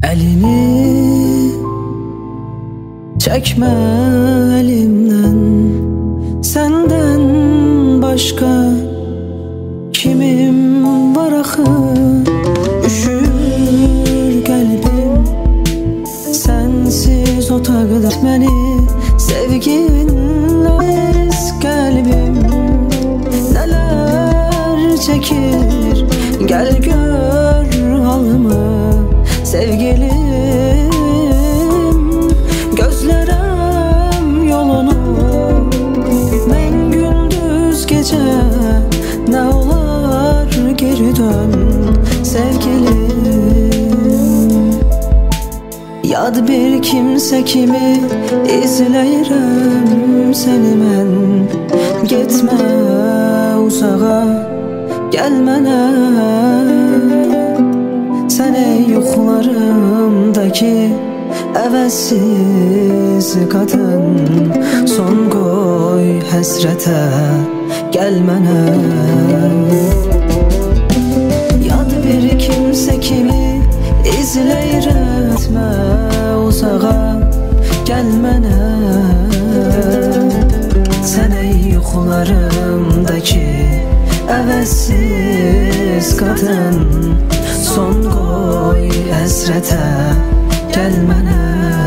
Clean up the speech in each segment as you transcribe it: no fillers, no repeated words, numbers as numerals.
Elini çekme elimden, senden başka kimim var axı? Üşür qəlbim sensiz otaqda, məni sevginlə qəlbim nələr çəkir, gəl gör halımı sevgilim. Gözlərəm yolunu, mən gündüz gecə, nə olar geri dön sevgilim. Yad bir kimsə kimi izləyirəm səni mən, getmə uzağa, gəl mənə. Sən ey yuxularımdakı əvəzsiz qadın, son qoy həsrətə, gəl mənə. Yad bir kimsə kimi izləyirəm, etmə uzağa, gəl mənə. Sən ey yuxularımdakı əvəzsiz qadın, son qoy həsrətə, gəl mənə.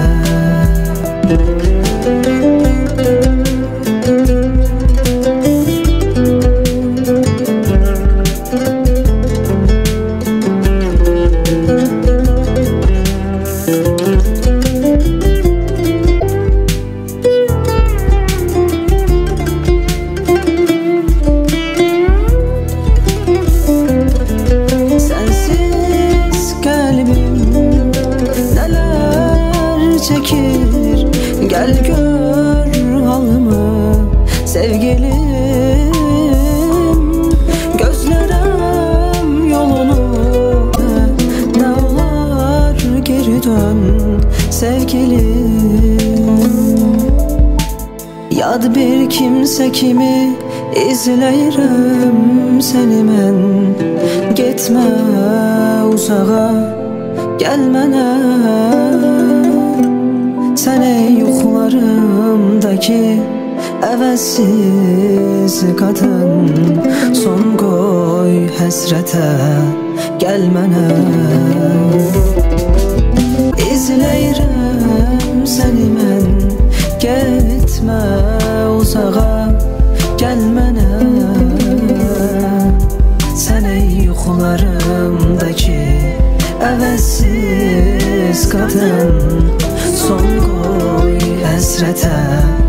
Çekir, gel gör halımı sevgilim. Gözlərəm yolunu, nə olar geri dön sevgilim. Yad bir kimsə kimi izləyirəm səni mən, getmə uzağa, gəl mənə. Sən ey yuxularımdakı əvəzsiz qadın, son qoy həsrətə, gəl mənə. İzləyirəm səni mən, getmə uzağa, gəl mənə. Sən ey yuxularımdakı əvəzsiz qadın, son qoy həsrətə,